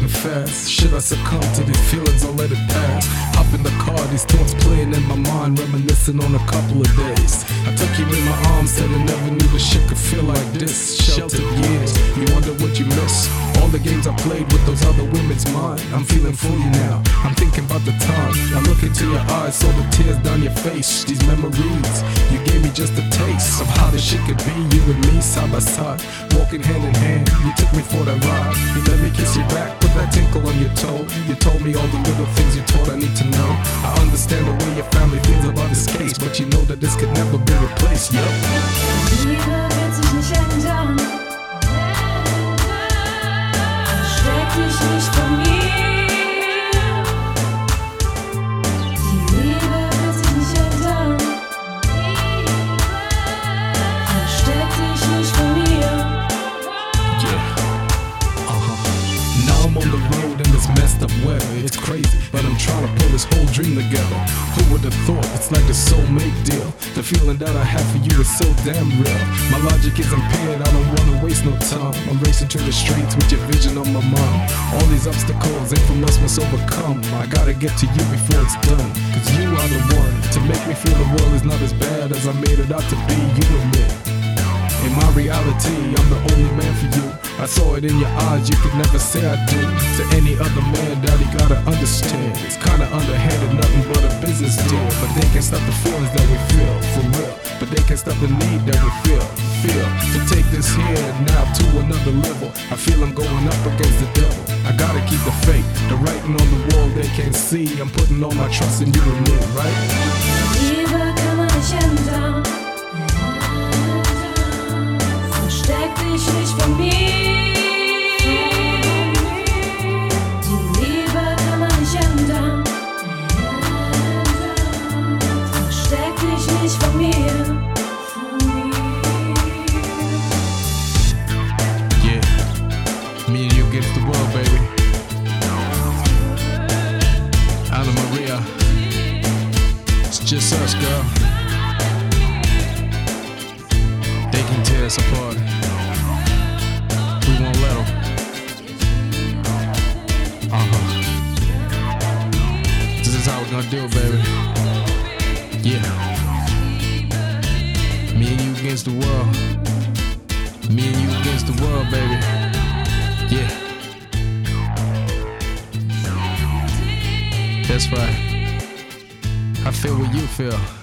fast. Should I succumb to these feelings or let it pass? Hop in the car, these thoughts playing in my mind, reminiscing on a couple of days. I took you in my arms, said I never knew this shit could feel like this. Sheltered years, you wonder what you miss. All the games I played with those other women's mind. I'm feeling for you now, I'm thinking about the time. I look into your eyes, saw the tears down your face. These memories, you gave me just a taste of how this shit could be. You and me side by side, walking hand in hand. You took me for that ride, you let me kiss your back, put that tinkle on your toe. You told me all the little things you thought I need to know. I understand the way your family feels about this case, but you know that this could never be replaced, yo. Liebe wird sich nicht ändern. Versteck dich nicht von mir. Die Liebe wird sich nicht ändern. Versteck dich nicht von mir. Now I'm on the road in this messed up weather. It's crazy, but I'm trying to pull this whole dream together. Who would have thought it's like a soulmate deal? The feeling that I have for you is so damn real. My logic is impaired, I don't wanna waste no time. I'm racing to the streets with your vision on my mind. All these obstacles ain't from us must overcome. I gotta get to you before it's done, cause you are the one to make me feel the world is not as bad as I made it out to be. You and me. In my reality, I'm the only man for you. I saw it in your eyes, you could never say I do. To any other man, daddy gotta understand. It's kinda underhanded, nothing but a business deal. But they can't stop the feelings that we feel, for real. But they can't stop the need that we feel. To take this here now to another level. I feel I'm going up against the devil. I gotta keep the faith, the writing on the wall they can't see. I'm putting all my trust in you and me, right? Liebe kann man nicht ändern. Versteck dich nicht von mir. Die Liebe kann man nicht ändern. Versteck dich nicht von mir. Yeah, me and you against the world, baby. Anna Maria, it's just us, girl. They can tear us apart, we won't let them. This is how we're gonna do it, baby. Yeah. Me and you against the world. Me and you against the world, baby. Yeah. That's right. I feel what you feel.